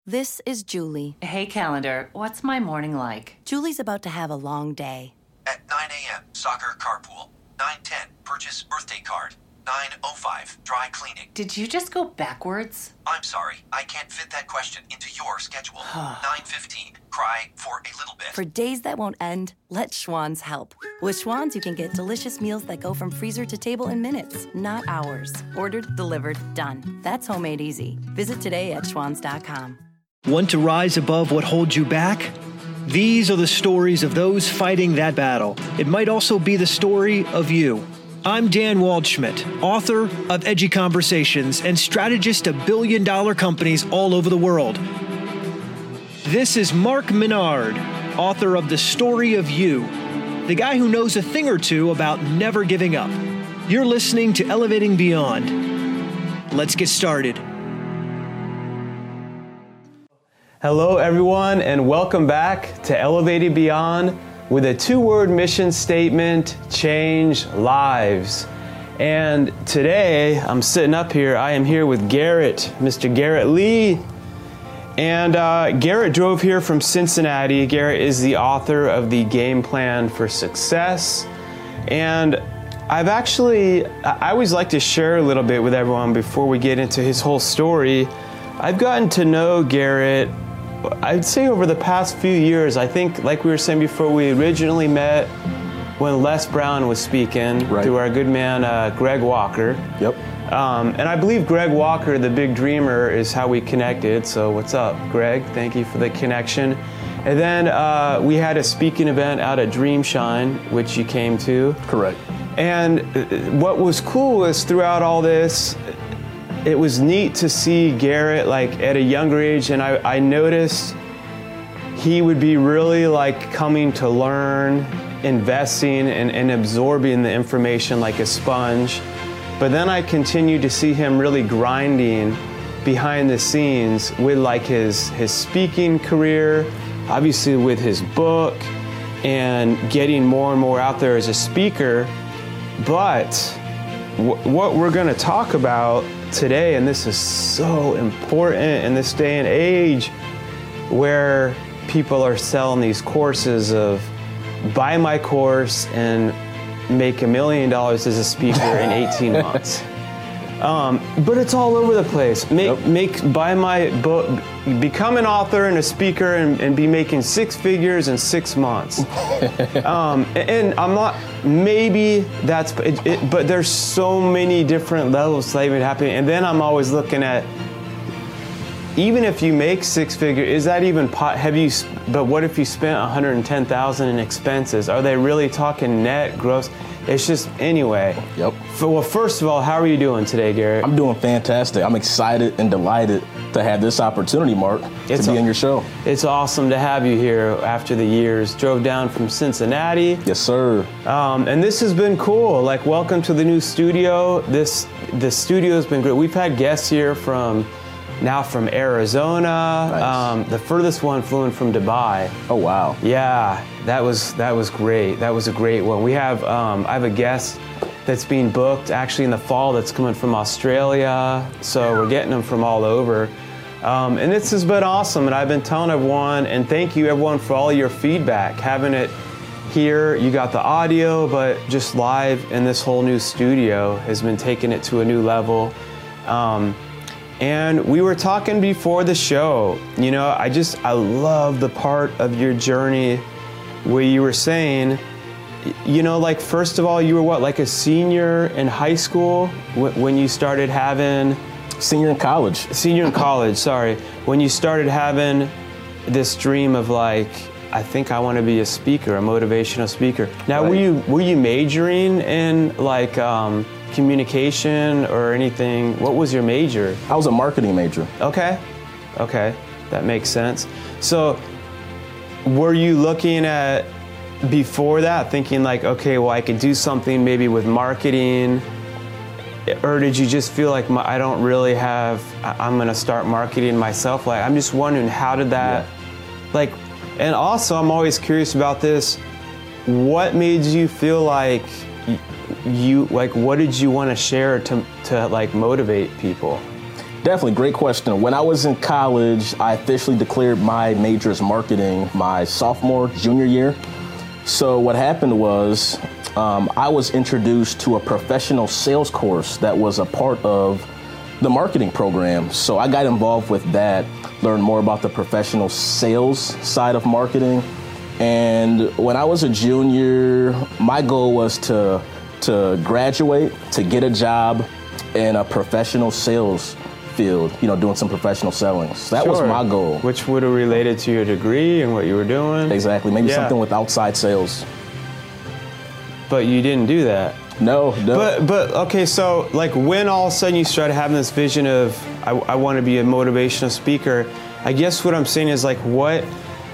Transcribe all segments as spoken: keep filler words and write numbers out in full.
This is Julie. Hey, calendar, what's my morning like? Julie's about to have a long day. At nine a.m., soccer carpool. nine ten, purchase birthday card. nine oh five, dry cleaning. Did you just go backwards? I'm sorry, I can't fit that question into your schedule. nine fifteen, cry for a little bit. For days that won't end, let Schwann's help. With Schwann's, you can get delicious meals that go from freezer to table in minutes, not hours. Ordered, delivered, done. That's homemade easy. Visit today at schwanns dot com. Want to rise above what holds you back? These are the stories of those fighting that battle. It might also be the story of you. I'm Dan Waldschmidt, author of Edgy Conversations and strategist of billion-dollar companies all over the world. This is Mark Menard, author of The Story of You, the guy who knows a thing or two about never giving up. You're listening to Elevating Beyond. Let's get started. Hello, everyone, and welcome back to Elevating Beyond with a two-word mission statement: change lives. And today, I'm sitting up here, I am here with Garrett, Mister Garrett Lee. And uh, Garrett drove here from Cincinnati. Garrett is the author of The Game Plan for Success. And I've actually, I always like to share a little bit with everyone before we get into his whole story. I've gotten to know Garrett, I'd say over the past few years. I think, like we were saying before, we originally met when Les Brown was speaking, right, through our good man, uh, Greg Walker. Yep. Um, and I believe Greg Walker, the big dreamer, is how we connected. So what's up, Greg? Thank you for the connection. And then uh, we had a speaking event out at Dreamshine, which you came to. Correct. And what was cool is throughout all this, it was neat to see Garrett like at a younger age, and I, I noticed he would be really like coming to learn, investing and, and absorbing the information like a sponge. But then I continued to see him really grinding behind the scenes with like his, his speaking career, obviously with his book, and getting more and more out there as a speaker. But w- what we're gonna talk about today, and this is so important in this day and age where people are selling these courses of buy my course and make a million dollars as a speaker in eighteen months. Um, but it's all over the place. Make, yep. make, buy my book, become an author and a speaker and, and be making six figures in six months. um, and I'm not, maybe that's, it, it, but there's so many different levels that even happening. And then I'm always looking at, even if you make six figures, is that even, pot, have you, but what if you spent one hundred ten thousand dollars in expenses? Are they really talking net, gross? It's just, anyway. Yep. Well, first of all, how are you doing today, Garrett? I'm doing fantastic. I'm excited and delighted to have this opportunity, Mark, it's to be on your show. It's awesome to have you here after the years. Drove down from Cincinnati. Yes, sir. Um, and this has been cool. Like, welcome to the new studio. This, the studio has been great. We've had guests here from, now from Arizona. Nice. Um, the furthest one flew in from Dubai. Oh, wow. Yeah, that was that was great. That was a great one. We have, um, I have a guest that's being booked actually in the fall that's coming from Australia. So we're getting them from all over. Um, and this has been awesome. And I've been telling everyone, and thank you everyone for all your feedback. Having it here, you got the audio, but just live in this whole new studio has been taking it to a new level. Um, And we were talking before the show, you know, I just, I love the part of your journey where you were saying, you know, like, first of all, you were what, like a senior in high school w- when you started having... Senior in college. Senior in college, sorry. When you started having this dream of like, I think I want to be a speaker, a motivational speaker. Now, right. were you were you majoring in like um, communication or anything? What was your major? I was a marketing major. Okay, okay, that makes sense. So, were you looking at before that, thinking like, okay, well, I could do something maybe with marketing? Or did you just feel like my, I don't really have, I'm gonna start marketing myself? Like, I'm just wondering, how did that, yeah. like, and also I'm always curious about this, what made you feel like you, like, what did you want to share to, to like motivate people? Definitely, great question. When I was in college, I officially declared my major as marketing my sophomore, junior year. So what happened was um, I was introduced to a professional sales course that was a part of the marketing program. So I got involved with that, learned more about the professional sales side of marketing. And when I was a junior, my goal was to, to graduate, to get a job in a professional sales field, you know, doing some professional selling. So that Sure. was my goal. Which would have related to your degree and what you were doing. Exactly. Maybe Yeah. something with outside sales. But you didn't do that. No, no. But but okay, so like when all of a sudden you started having this vision of I, I want to be a motivational speaker, I guess what I'm saying is like what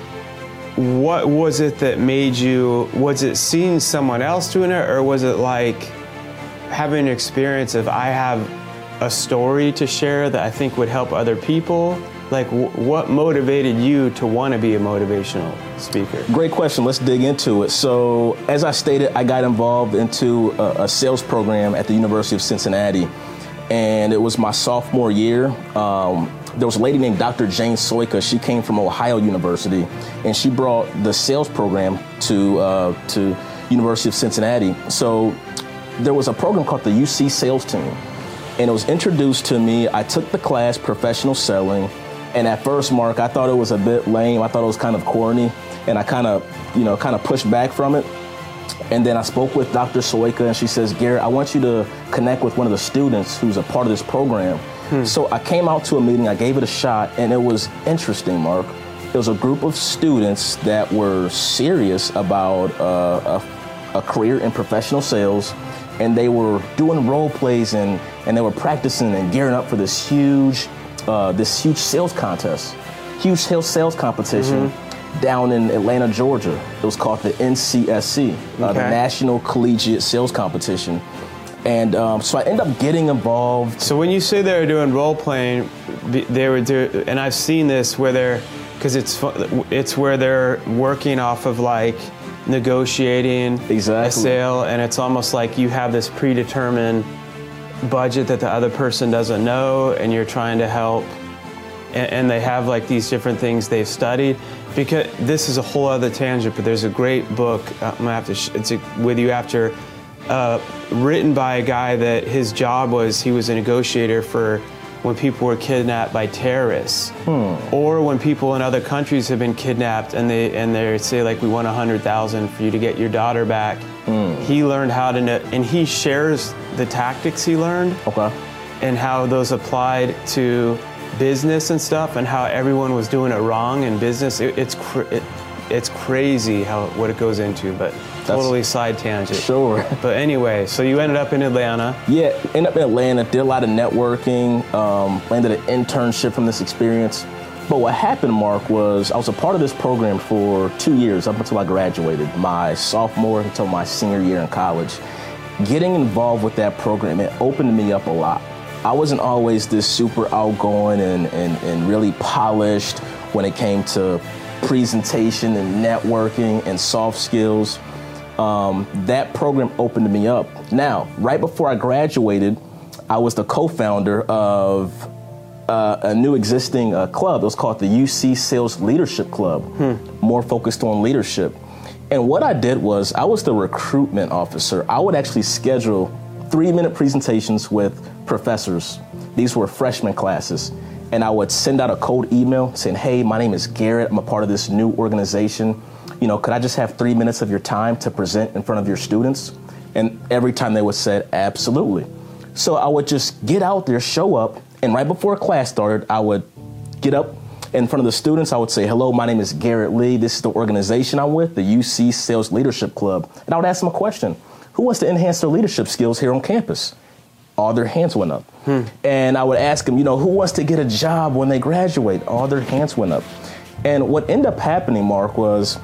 what was it that made you, was it seeing someone else doing it, or was it like having an experience of I have a story to share that I think would help other people? Like w- what motivated you to want to be a motivational speaker? Great question. Let's dig into it. So, as I stated, I got involved into a, a sales program at the University of Cincinnati, and it was my sophomore year. Um, there was a lady named Doctor Jane Soika. She came from Ohio University, and she brought the sales program to uh, to University of Cincinnati. So, there was a program called the U C Sales Team, and it was introduced to me. I took the class, Professional Selling. And at first, Mark, I thought it was a bit lame. I thought it was kind of corny, and I kind of, you know, kind of pushed back from it. And then I spoke with Doctor Soika, and she says, Garrett, I want you to connect with one of the students who's a part of this program. Hmm. So I came out to a meeting, I gave it a shot, and it was interesting, Mark. It was a group of students that were serious about uh, a, a career in professional sales, and they were doing role plays, and, and they were practicing and gearing up for this huge Uh, this huge sales contest, huge sales sales competition mm-hmm. down in Atlanta, Georgia. It was called the N C S C, uh, okay. the National Collegiate Sales Competition. And um, so I ended up getting involved. So when you say they were doing role playing, they were do, and I've seen this where they're, because it's it's where they're working off of like negotiating exactly. a sale, and it's almost like you have this predetermined budget that the other person doesn't know, and you're trying to help, and, and they have like these different things they've studied. Because this is a whole other tangent, but there's a great book I'm gonna have to sh- it's a, with you after, uh, written by a guy that his job was he was a negotiator for when people were kidnapped by terrorists, hmm. or when people in other countries have been kidnapped and they and they say like we want a hundred thousand for you to get your daughter back. Hmm. He learned how to know, and he shares the tactics he learned, okay, and how those applied to business and stuff, and how everyone was doing it wrong in business. It, it's cr- it, it's crazy how what it goes into, but That's totally side tangent. Sure. But anyway, so you ended up in Atlanta. Yeah, ended up in Atlanta, did a lot of networking, um, landed an internship from this experience. But what happened, Mark, was I was a part of this program for two years, up until I graduated, my sophomore until my senior year in college. Getting involved with that program, it opened me up a lot. I wasn't always this super outgoing and, and, and really polished when it came to presentation and networking and soft skills. Um, that program opened me up. Now, right before I graduated, I was the co-founder of uh, a new existing uh, club. It was called the U C Sales Leadership Club, hmm. more focused on leadership. And what I did was I was the recruitment officer. I would actually schedule three-minute presentations with professors. These were freshman classes. And I would send out a cold email saying, hey, my name is Garrett. I'm a part of this new organization. You know, could I just have three minutes of your time to present in front of your students? And every time they would say, absolutely. So I would just get out there, show up, and right before class started, I would get up in front of the students. I would say, hello, my name is Garrett Lee. This is the organization I'm with, the U C Sales Leadership Club. And I would ask them a question. Who wants to enhance their leadership skills here on campus? All their hands went up. Hmm. And I would ask them, you know, who wants to get a job when they graduate? All their hands went up. And what ended up happening, Mark, was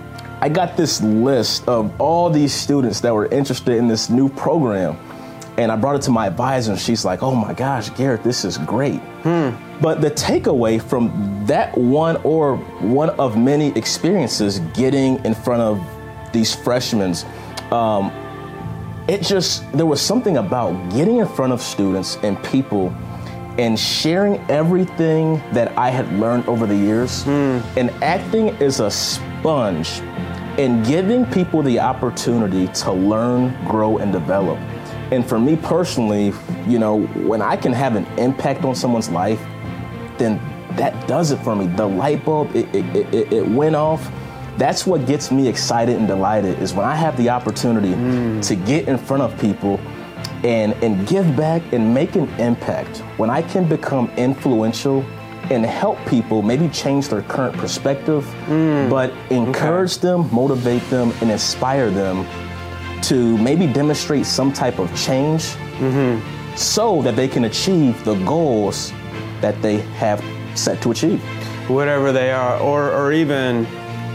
I got this list of all these students that were interested in this new program. And I brought it to my advisor, and she's like, oh my gosh, Garrett, this is great. Hmm. But the takeaway from that one or one of many experiences getting in front of these freshmen, um, it just, there was something about getting in front of students and people and sharing everything that I had learned over the years. Mm. And acting is a sponge in giving people the opportunity to learn, grow, and develop. And for me personally, you know, when I can have an impact on someone's life, then that does it for me. The light bulb, it, it, it, it went off. That's what gets me excited and delighted, is when I have the opportunity mm. to get in front of people and, and give back and make an impact. When I can become influential and help people maybe change their current perspective, mm. but encourage okay. them, motivate them, and inspire them to maybe demonstrate some type of change mm-hmm. so that they can achieve the goals that they have set to achieve. Whatever they are, or, or even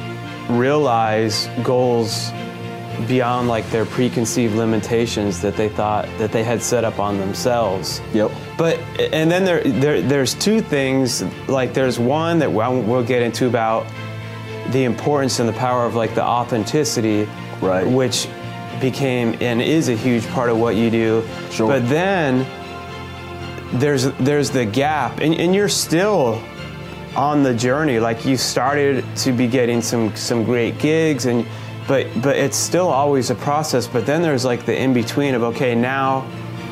realize goals beyond like their preconceived limitations that they thought that they had set up on themselves. Yep. But, and then there, there there's two things, like there's one that we'll, we'll get into about the importance and the power of like the authenticity, right. which became and is a huge part of what you do. Sure. But then there's there's the gap, and, and you're still on the journey. Like you started to be getting some some great gigs, and but but it's still always a process. But then there's like the in between of, okay, now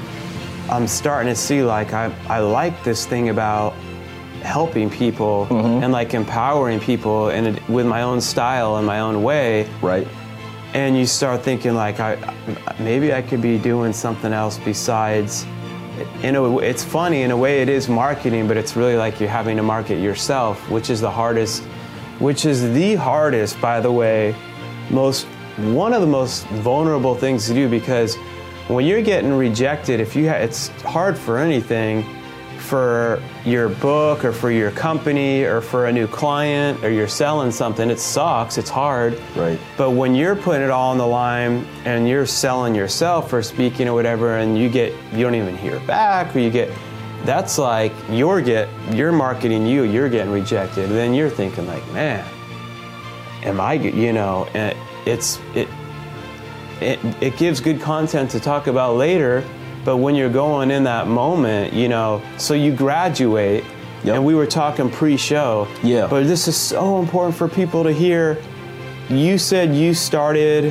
I'm starting to see like I I like this thing about helping people mm-hmm. and like empowering people, and with my own style and my own way. Right. And you start thinking like, I maybe I could be doing something else besides. In a, it's funny, in a way it is marketing, but it's really like you're having to market yourself, which is the hardest, which is the hardest, by the way, most, one of the most vulnerable things to do, because when you're getting rejected, if you ha- it's hard for anything, for your book or for your company or for a new client, or you're selling something, it sucks, it's hard. Right. But when you're putting it all on the line and you're selling yourself or speaking or whatever, and you get, you don't even hear back, or you get, that's like you're get, you're marketing you, you're getting rejected. And then you're thinking like, man, am I, you know, and it's, it, it, it gives good content to talk about later. But when you're going in that moment, you know, so you graduate, yep. and we were talking pre-show. Yeah. But this is so important for people to hear. You said you started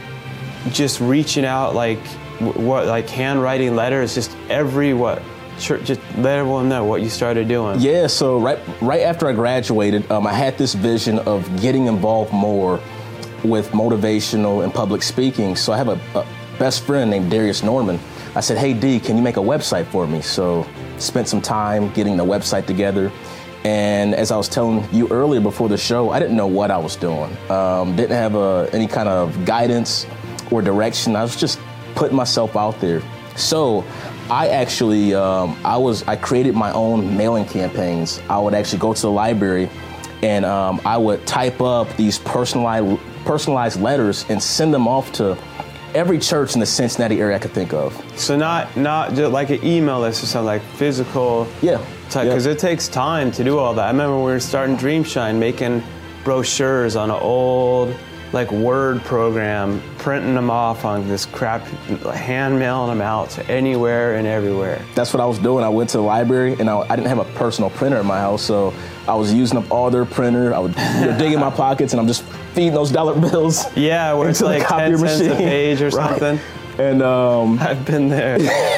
just reaching out, like what, like handwriting letters, just every what, church, just let everyone know what you started doing. Yeah. So right, right after I graduated, um, I had this vision of getting involved more with motivational and public speaking. So I have a, a best friend named Darius Norman. I said, hey, D, can you make a website for me? So spent some time getting the website together. And as I was telling you earlier before the show, I didn't know what I was doing. Um, didn't have uh, any kind of guidance or direction. I was just putting myself out there. So I actually, um, I was, I created my own mailing campaigns. I would actually go to the library, and um, I would type up these personalized, personalized letters and send them off to every church in the Cincinnati area I could think of. So not not just like an email list or something, like physical. Yeah. Because yeah. it takes time to do all that. I remember when we were starting Dreamshine, making brochures on an old like Word program, printing them off on this crap, hand mailing them out to anywhere and everywhere. That's what I was doing. I went to the library, and I, I didn't have a personal printer in my house, so I was using up all their printer. I would you know, dig in my pockets, and I'm just feeding those dollar bills. Yeah, where it's like ten cents a page or right. something. And um, I've been there.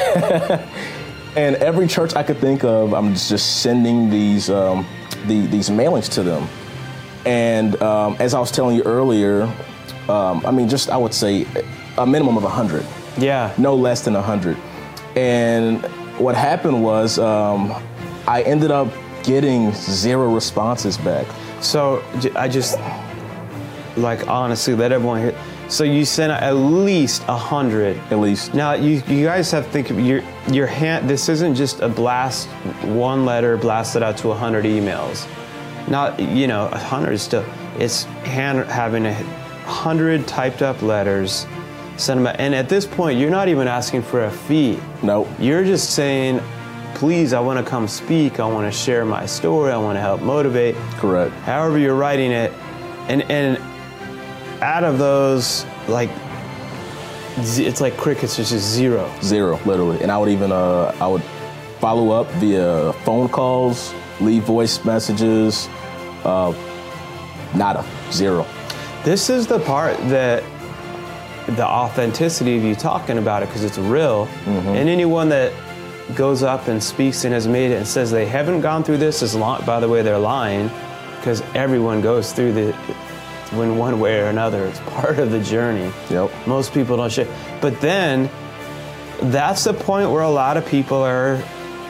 And every church I could think of, I'm just sending these um, the, these mailings to them. And um, as I was telling you earlier, um, I mean, just I would say a minimum of one hundred. Yeah. No less than one hundred. And what happened was um, I ended up getting zero responses back. So I just, like, honestly, let everyone hear. So you sent at least one hundred. At least. Now, you you guys have to think of your, your hand, this isn't just a blast, one letter blasted out to one hundred emails. Not, you know, one hundred is still, it's hand, having a one hundred typed up letters, send them out. And at this point, you're not even asking for a fee. Nope. You're just saying, please, I want to come speak. I want to share my story. I want to help motivate. Correct. However you're writing it. And, and out of those, like, it's like crickets, it's just zero. Zero, literally. And I would even, uh, I would follow up via phone calls, leave voice messages, uh, nada, zero. This is the part that the authenticity of you talking about it, because it's real. Mm-hmm. And anyone that goes up and speaks and has made it and says they haven't gone through this is long, by the way, they're lying, because everyone goes through the, in one way or another. It's part of the journey. Yep. Most people don't share. But then that's the point where a lot of people are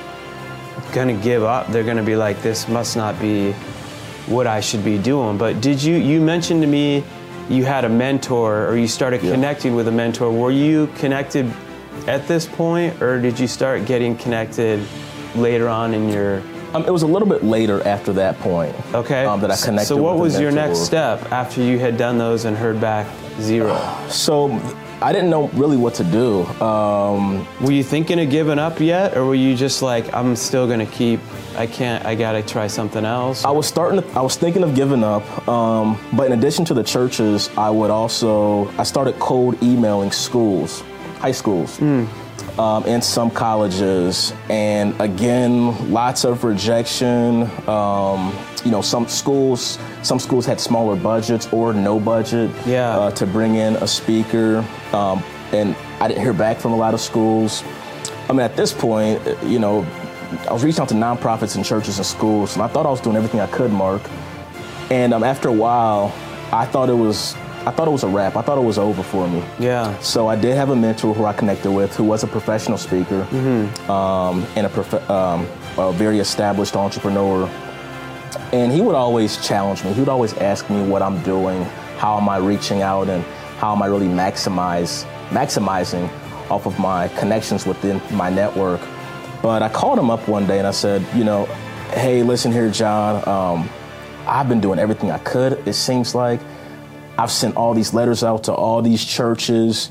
gonna give up. They're gonna be like, this must not be what I should be doing. But did you, you mentioned to me you had a mentor, or you started yeah. connecting with a mentor. Were you connected at this point, or did you start getting connected later on in your... Um, it was a little bit later after that point. Okay. Um, that I connected So what with was a your mentor. next step after you had done those and heard back zero? So I didn't know really what to do. Um, were you thinking of giving up yet, or were you just like, I'm still gonna keep, I can't, I gotta try something else? I was starting to, I was thinking of giving up, um, but in addition to the churches, I would also, I started cold emailing schools, high schools, mm. um, and some colleges, and again, lots of rejection. Um, you know, some schools, some schools had smaller budgets or no budget yeah. uh, to bring in a speaker, um, and I didn't hear back from a lot of schools. I mean, at this point, you know, I was reaching out to nonprofits and churches and schools, and I thought I was doing everything I could, Mark. And um, after a while, I thought it was, I thought it was a wrap. I thought it was over for me. Yeah. So I did have a mentor who I connected with, who was a professional speaker, mm-hmm. um, and a, prof- um, a very established entrepreneur. And he would always challenge me. He would always ask me what I'm doing, how am I reaching out, and how am I really maximize maximizing off of my connections within my network. But I called him up one day and I said, you know, hey, listen here, John, um, I've been doing everything I could. It seems like I've sent all these letters out to all these churches.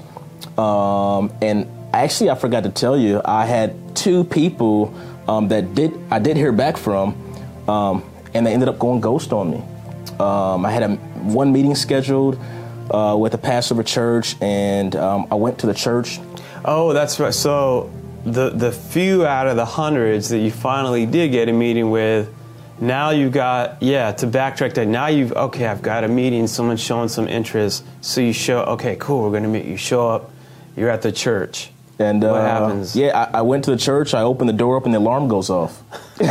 Um, and actually, I forgot to tell you, I had two people um, that did I did hear back from, um, and they ended up going ghost on me. Um, I had a, one meeting scheduled uh, with a pastor of a church, and um, I went to the church. Oh, that's right. So the the few out of the hundreds that you finally did get a meeting with, now you've got, yeah, to backtrack that, now you've, okay, I've got a meeting, someone's showing some interest, so you show, okay, cool, we're going to meet, you show up, you're at the church. And what uh, happens? Yeah, I, I went to the church, I opened the door up, and the alarm goes off.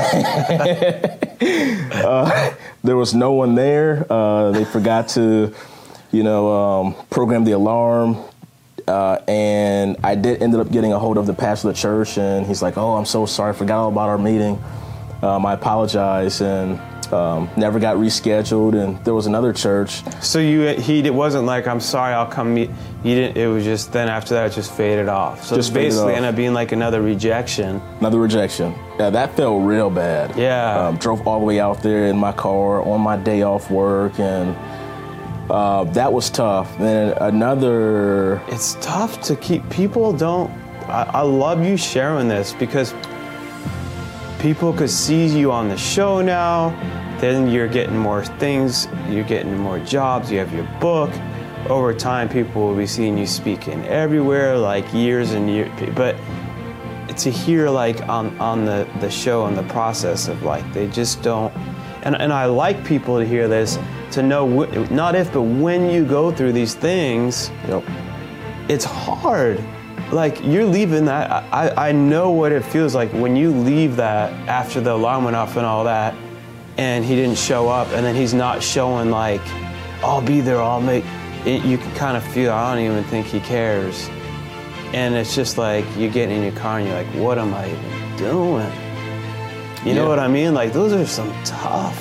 uh, there was no one there. Uh, they forgot to, you know, um, program the alarm. Uh, and I did ended up getting a hold of the pastor of the church, and he's like, oh, I'm so sorry, I forgot all about our meeting. Um, I apologize, and um, never got rescheduled. And there was another church. So you, he it wasn't like, I'm sorry, I'll come meet. You didn't. It was just then after that, it just faded off. So just it basically off. ended up being like another rejection. Another rejection. Yeah, that felt real bad. Yeah. Um, drove all the way out there in my car on my day off work, and uh, that was tough. Then another. It's tough to keep. People don't. I, I love you sharing this because people could see you on the show now. Then you're getting more things. You're getting more jobs. You have your book. Over time, people will be seeing you speaking everywhere, like years and years. But to hear like on, on the, the show and the process of like, they just don't, and, and I like people to hear this, to know, wh- not if, but when you go through these things, Yep. it's hard. Like you're leaving that, I, I know what it feels like when you leave that after the alarm went off and all that, and he didn't show up, and then he's not showing like, I'll be there, I'll make, it, you can kind of feel, I don't even think he cares. And it's just like, you get in your car and you're like, what am I even doing? You know Yeah. what I mean? Like those are some tough,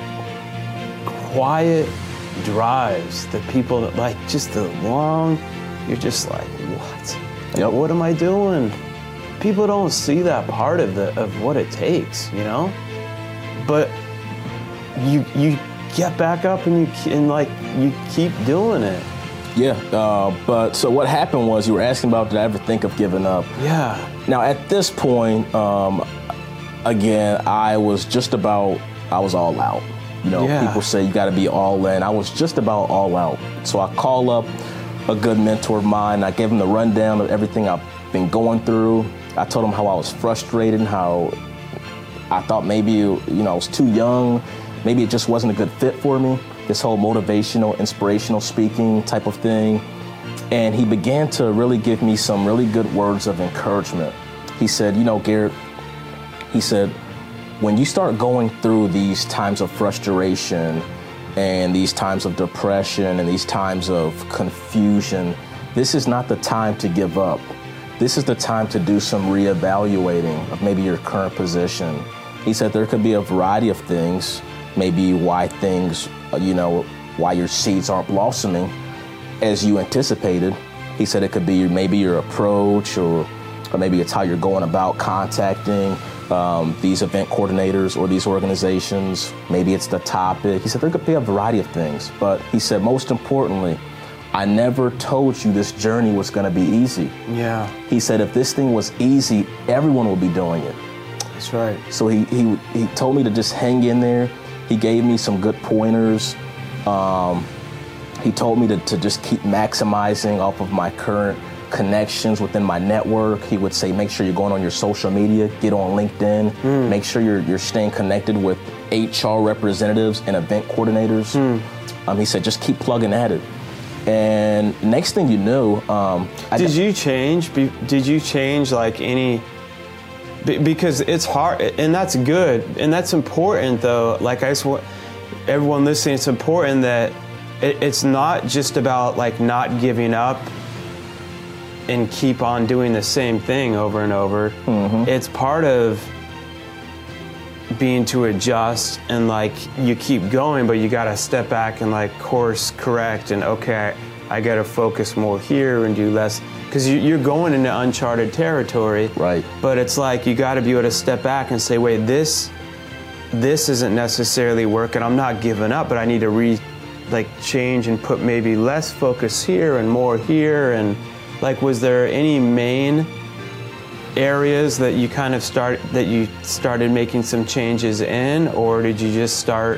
quiet drives that people, that, like just the long, you're just like, what? Like, Yep. what am I doing? People don't see that part of the of what it takes, you know? But you you get back up and you and like you keep doing it. Yeah, uh, but so what happened was you were asking about did I ever think of giving up? Yeah. Now at this point, um, again, I was just about, I was all out. You know, Yeah. people say you got to be all in. I was just about all out. So I call up a good mentor of mine. I gave him the rundown of everything I've been going through. I told him how I was frustrated and how I thought maybe, you know, I was too young. Maybe it just wasn't a good fit for me, this whole motivational, inspirational speaking type of thing. And he began to really give me some really good words of encouragement. He said, you know, Garrett, he said, when you start going through these times of frustration and these times of depression and these times of confusion, this is not the time to give up. This is the time to do some reevaluating of maybe your current position. He said there could be a variety of things, maybe why things, you know, why your seeds aren't blossoming as you anticipated. He said it could be maybe your approach, or, or maybe it's how you're going about contacting um, these event coordinators or these organizations. Maybe it's the topic. He said there could be a variety of things, but he said most importantly, I never told you this journey was going to be easy. Yeah. He said if this thing was easy, everyone would be doing it. That's right. So he he he told me to just hang in there. He gave me some good pointers. Um, he told me to, to just keep maximizing off of my current connections within my network. He would say, make sure you're going on your social media, get on LinkedIn, mm. make sure you're you're staying connected with H R representatives and event coordinators. Mm. Um, he said, just keep plugging at it. And next thing you knew, um, did I, you change? Be, did you change like any? Be, because it's hard, and that's good, and that's important though. Like I just want everyone listening, it's important that it, it's not just about like not giving up and keep on doing the same thing over and over. Mm-hmm. It's part of being to adjust, and like you keep going, but you gotta step back and like course correct, and okay, I gotta focus more here and do less, because you, you're going into uncharted territory. Right. But it's like you gotta be able to step back and say, wait, this this isn't necessarily working. I'm not giving up, but I need to re like change and put maybe less focus here and more here. And like, was there any main areas that you kind of start that you started making some changes in, or did you just start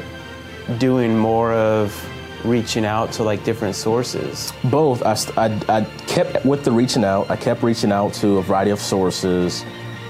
doing more of reaching out to like different sources? Both. I, I, I kept with the reaching out. I kept reaching out to a variety of sources.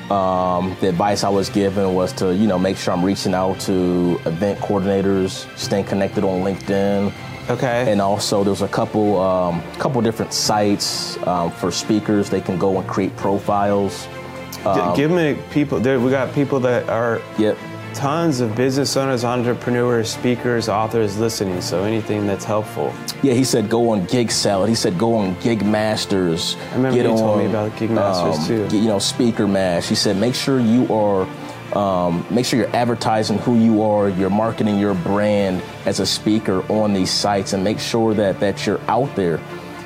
Um, the advice I was given was to, you know, make sure I'm reaching out to event coordinators, staying connected on LinkedIn. Okay. And also there's a couple um, couple different sites um, for speakers. They can go and create profiles. Um, Give me people, there, we got people that are yep. tons of business owners, entrepreneurs, speakers, authors listening, so anything that's helpful. Yeah, he said go on Gig Salad. He said go on Gig Masters. I remember get you on, told me about Gig Masters um, too. Get, you know, Speaker Mash. He said make sure you are, um, make sure you're advertising who you are, you're marketing your brand as a speaker on these sites, and make sure that, that you're out there.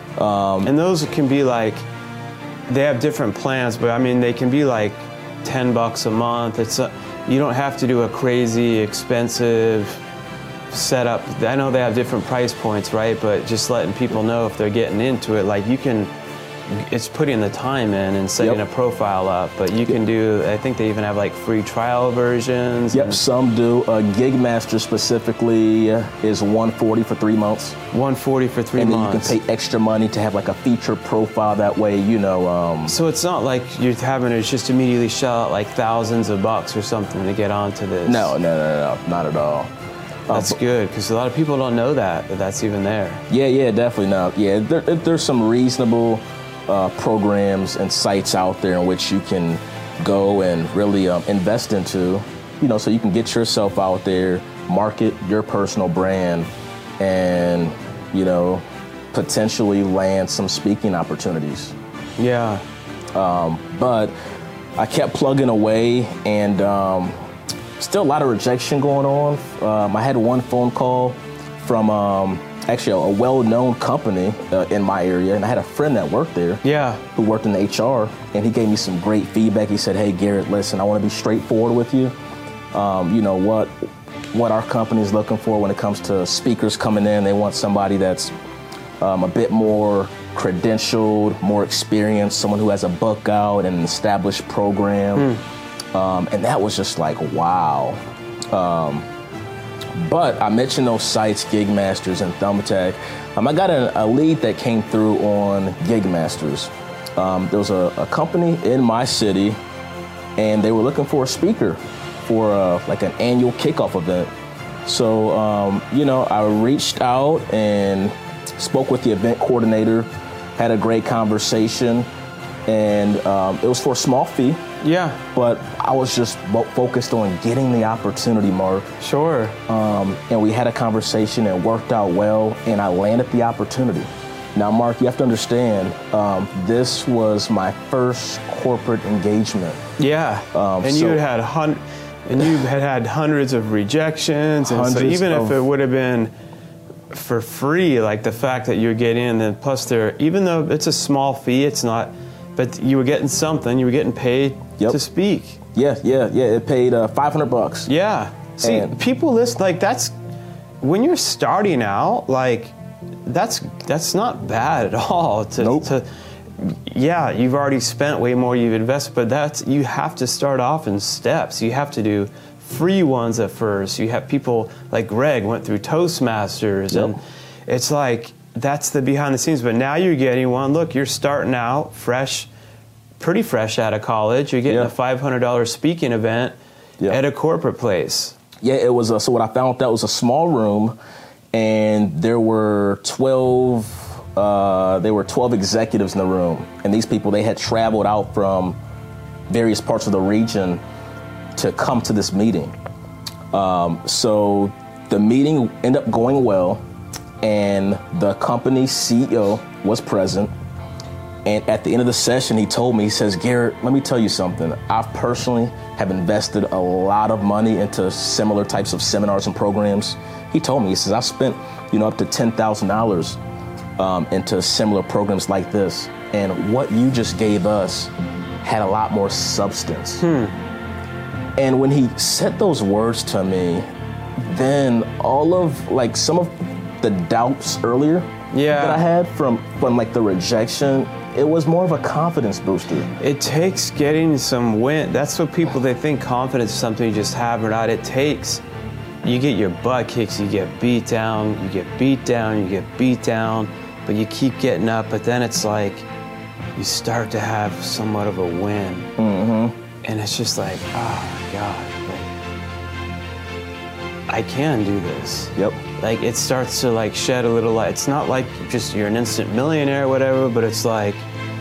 Um, and those can be like, they have different plans, but I mean, they can be like ten bucks a month. It's a, you don't have to do a crazy expensive setup. I know they have different price points, right? But just letting people know if they're getting into it, like you can, it's putting the time in and setting yep. a profile up, but you can do, I think they even have like free trial versions. Yep, some do. Uh, Gigmaster specifically is one hundred forty dollars for three months. one hundred forty dollars for three and months. And then you can pay extra money to have like a feature profile that way, you know. Um, so it's not like you're having to just immediately shell out like thousands of bucks or something to get onto this. No, no, no, no, not at all. That's uh, good, because a lot of people don't know that, that that's even there. Yeah, yeah, definitely not. Yeah, there, there's some reasonable Uh, programs and sites out there in which you can go and really um, invest into, you know, so you can get yourself out there, market your personal brand, and, you know, potentially land some speaking opportunities. Yeah. Um, but I kept plugging away, and um, still a lot of rejection going on. Um, I had one phone call from um, actually a, a well-known company uh, in my area, and I had a friend that worked there. Yeah. Who worked in H R, and he gave me some great feedback. He said, "Hey Garrett, listen, I want to be straightforward with you. Um, you know what, what our company is looking for when it comes to speakers coming in. They want somebody that's um, a bit more credentialed, more experienced, someone who has a book out and an established program." Mm. Um, and that was just like, wow. Um, But I mentioned those sites, Gigmasters and Thumbtack. Um, I got a, a lead that came through on Gigmasters. um, there was a, a company in my city, and they were looking for a speaker for uh, like an annual kickoff event. So, um, you know, I reached out and spoke with the event coordinator, had a great conversation, and um, it was for a small fee. Yeah. But I was just bo- focused on getting the opportunity, Mark. Sure. Um, and we had a conversation and worked out well, and I landed the opportunity. Now, Mark, you have to understand, um, this was my first corporate engagement. Yeah. Um, and so- you had hun- and you had had hundreds of rejections, and so Hundreds even of- if it would have been for free, like the fact that you're getting in, then plus there, even though it's a small fee, it's not, but you were getting something, you were getting paid Yep. to speak. Yeah, yeah, yeah. It paid uh, five hundred bucks. Yeah. See, And- people list like that's when you're starting out, like that's that's not bad at all. To, Nope. to yeah, you've already spent way more you've invested, but that's you have to start off in steps. You have to do free ones at first. You have people like Greg went through Toastmasters, Yep. and it's like that's the behind the scenes. But now you're getting one. Look, you're starting out fresh. Pretty fresh out of college, you're getting Yeah. a five hundred dollars speaking event Yeah. at a corporate place. Yeah, it was. A, so what I found out that was a small room, and there were twelve. Uh, there were twelve executives in the room, and these people, they had traveled out from various parts of the region to come to this meeting. Um, so the meeting ended up going well, and the company C E O was present. And at the end of the session, he told me, he says, Garrett, let me tell you something. I personally have invested a lot of money into similar types of seminars and programs. He told me, he says, I've spent, you know, up to ten thousand dollars um, into similar programs like this. And what you just gave us had a lot more substance. Hmm. And when he said those words to me, then all of, like, some of the doubts earlier Yeah. that I had from, from like the rejection, it was more of a confidence booster. It takes getting some win. That's what people, they think confidence is something you just have or not. It takes, you get your butt kicked, you get beat down, you get beat down, you get beat down, but you keep getting up. But then it's like, you start to have somewhat of a win. Mm-hmm. And it's just like, oh my God, like, I can do this. Yep. Like it starts to like shed a little light. It's not like just you're an instant millionaire or whatever, but it's like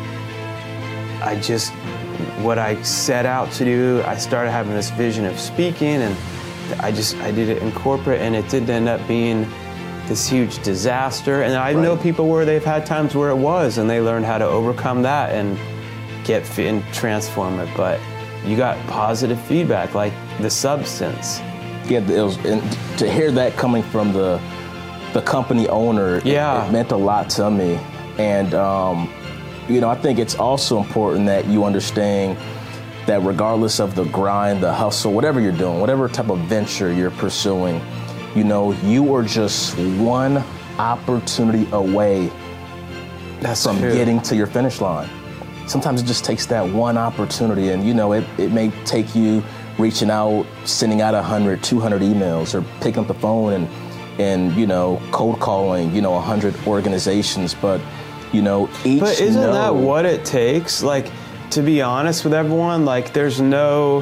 I just, what I set out to do, I started having this vision of speaking, and I just, I did it in corporate, and it didn't end up being this huge disaster. And I Right. know people where they've had times where it was, and they learned how to overcome that and get fi- and transform it. But you got positive feedback, like the substance. Yeah, it was, and to hear that coming from the the company owner, it- Yeah. it, meant a lot to me. And um, you know, I think it's also important that you understand that regardless of the grind, the hustle, whatever you're doing, whatever type of venture you're pursuing, you know, you are just one opportunity away That's from true. getting to your finish line. Sometimes it just takes that one opportunity, and you know, it, it may take you reaching out, sending out one hundred, two hundred emails, or picking up the phone and, and you know, cold calling, you know, one hundred organizations, but, you know, each But isn't no, that what it takes? Like, to be honest with everyone, like, there's no,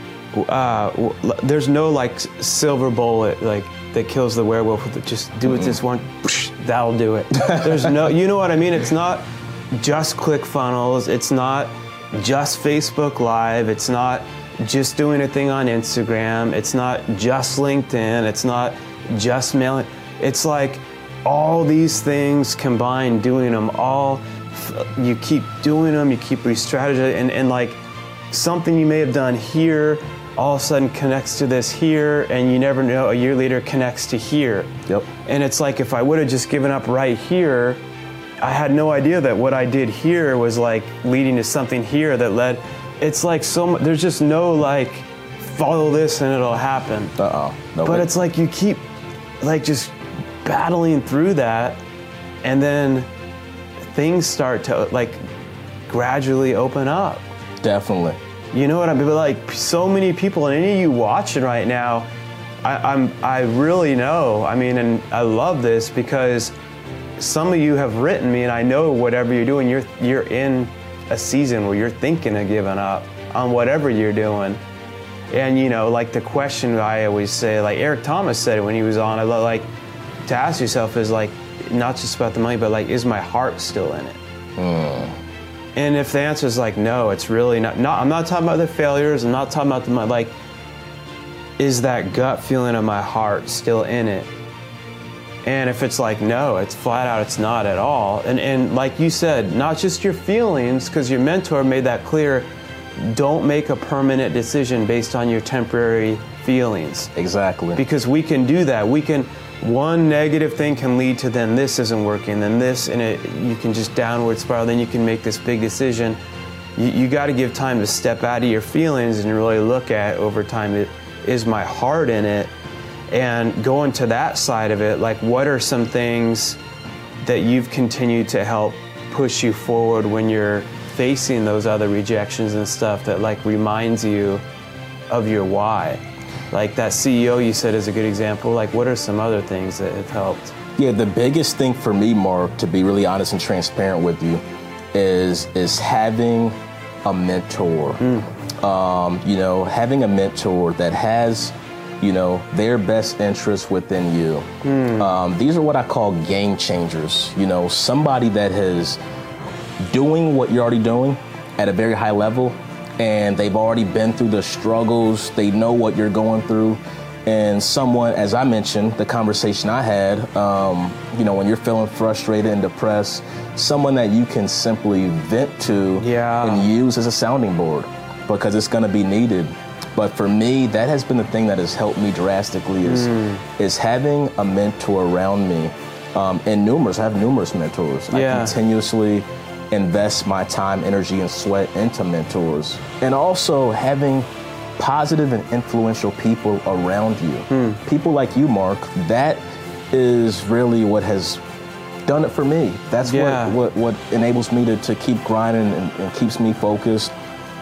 uh, w- there's no like s- silver bullet like that kills the werewolf. With it. Just do it this one, that'll do it. There's no, you know what I mean? It's not just ClickFunnels. It's not just Facebook Live. It's not just doing a thing on Instagram. It's not just LinkedIn. It's not just mailing. It's like all these things combined, doing them all. You keep doing them, you keep re-strategizing, and, and like something you may have done here all of a sudden connects to this here, and you never know, a year later connects to here. Yep. And it's like if I would have just given up right here, I had no idea that what I did here was like leading to something here that led. It's like so much, there's just no like follow this and it'll happen. Uh-oh. No, But it's like you keep like just battling through that, and then things start to like gradually open up. definitely. You know what I mean? But like so many people, and any of you watching right now, I, I'm I really know. I mean, and I love this because some of you have written me, and I know whatever you're doing, you're you're in a season where you're thinking of giving up on whatever you're doing. And, you know, like the question I always say, like Eric Thomas said it when he was on, I love, like, to ask yourself is, like, not just about the money, but, like, is my heart still in it? Mm. And if the answer is, like, no, it's really not, not, I'm not talking about the failures, I'm not talking about the money, like, is that gut feeling of my heart still in it? And if it's like, no, it's flat out, it's not at all. And, and like you said, not just your feelings, because your mentor made that clear, don't make a permanent decision based on your temporary feelings. Exactly. Because we can do that. We can, one negative thing can lead to then this isn't working, then this, and it, you can just downward spiral, then you can make this big decision. You, you got to give time to step out of your feelings and really look at over time, it, is my heart in it? And going to that side of it, like what are some things that you've continued to help push you forward when you're facing those other rejections and stuff that like reminds you of your why? Like that C E O you said is a good example. Like what are some other things that have helped? Yeah, the biggest thing for me, Mark, to be really honest and transparent with you, is is having a mentor. Mm. Um, you know, having a mentor that has, you know, their best interests within you. Mm. Um, these are what I call game changers. You know, somebody that is doing what you're already doing at a very high level, and they've already been through the struggles. They know what you're going through. And someone, as I mentioned, the conversation I had, um, you know, when you're feeling frustrated and depressed, someone that you can simply vent to yeah. and use as a sounding board, because it's going to be needed. But for me, that has been the thing that has helped me drastically is, mm. is having a mentor around me. Um, and numerous, I have numerous mentors. Yeah. I continuously invest my time, energy, and sweat into mentors. And also having positive and influential people around you. Mm. People like you, Mark, that is really what has done it for me. That's yeah. what, what, what enables me to, to keep grinding and, and keeps me focused.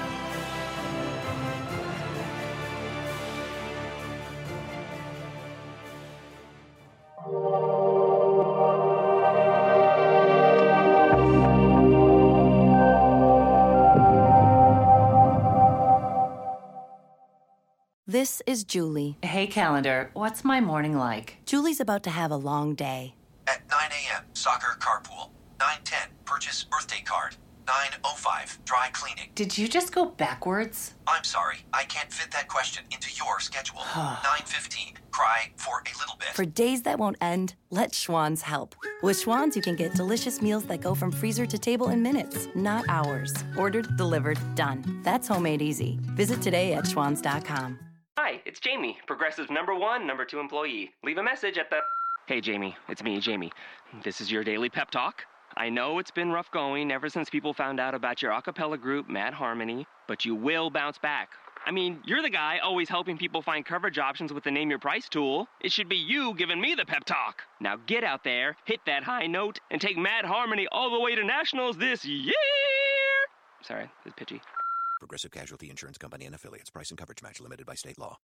This is Julie. Hey, calendar, what's my morning like? Julie's about to have a long day. At nine a.m., soccer carpool. nine ten, purchase birthday card. nine oh five, dry cleaning. Did you just go backwards? I'm sorry, I can't fit that question into your schedule. nine fifteen, cry for a little bit. For days that won't end, let Schwann's help. With Schwann's, you can get delicious meals that go from freezer to table in minutes, not hours. Ordered, delivered, done. That's homemade easy. Visit today at schwanns dot com. Hi, it's Jamie, Progressive's number one, number two employee. Leave a message at the... Hey, Jamie, it's me, Jamie. This is your daily pep talk. I know it's been rough going ever since people found out about your a cappella group, Mad Harmony, but you will bounce back. I mean, you're the guy always helping people find coverage options with the Name Your Price tool. It should be you giving me the pep talk. Now get out there, hit that high note, and take Mad Harmony all the way to nationals this year! Sorry, it's pitchy. Progressive Casualty Insurance Company and Affiliates. Price and coverage match limited by state law.